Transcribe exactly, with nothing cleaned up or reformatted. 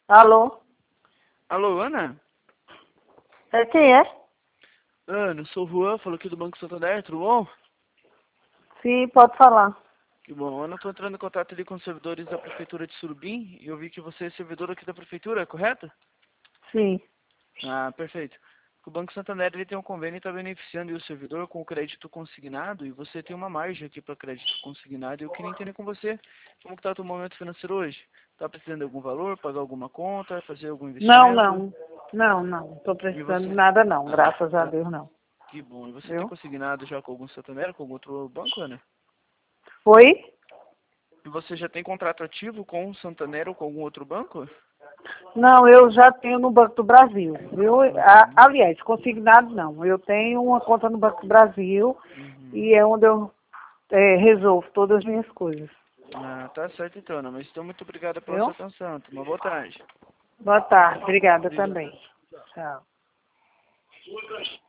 Alô? Alô, Ana? É, quem é? Ana, sou o Juan, falo aqui do Banco Santander, tudo bom? Sim, pode falar. Que bom. Ana, estou entrando em contato ali com os servidores da Prefeitura de Surubim e eu vi que você é servidor aqui da Prefeitura, correto? Sim. Ah, perfeito. O Banco Santander ele tem um convênio e está beneficiando o servidor com o crédito consignado e você tem uma margem aqui para crédito consignado e eu queria entender com você como que está o teu momento financeiro hoje. Está precisando de algum valor, pagar alguma conta, fazer algum Não, investimento? não. Não, não. Tô E precisando de você? nada não. Ah, Graças a tá. Deus não. Que bom. E você tem Viu? consignado já com algum Santander, com algum outro banco, Ana? Foi? E você já tem contrato ativo com o Santander ou com algum outro banco? Não, eu já tenho no Banco do Brasil. Eu, a- Uhum, aliás, consignado não. Eu tenho uma conta no Banco do Brasil uhum. e é onde eu é, resolvo todas as minhas coisas. Ah, tá certo então, Ana. Mas então muito obrigado pela sua Viu? atenção. Uma boa tarde. Boa tarde. Obrigada Obrigado. também. Tchau.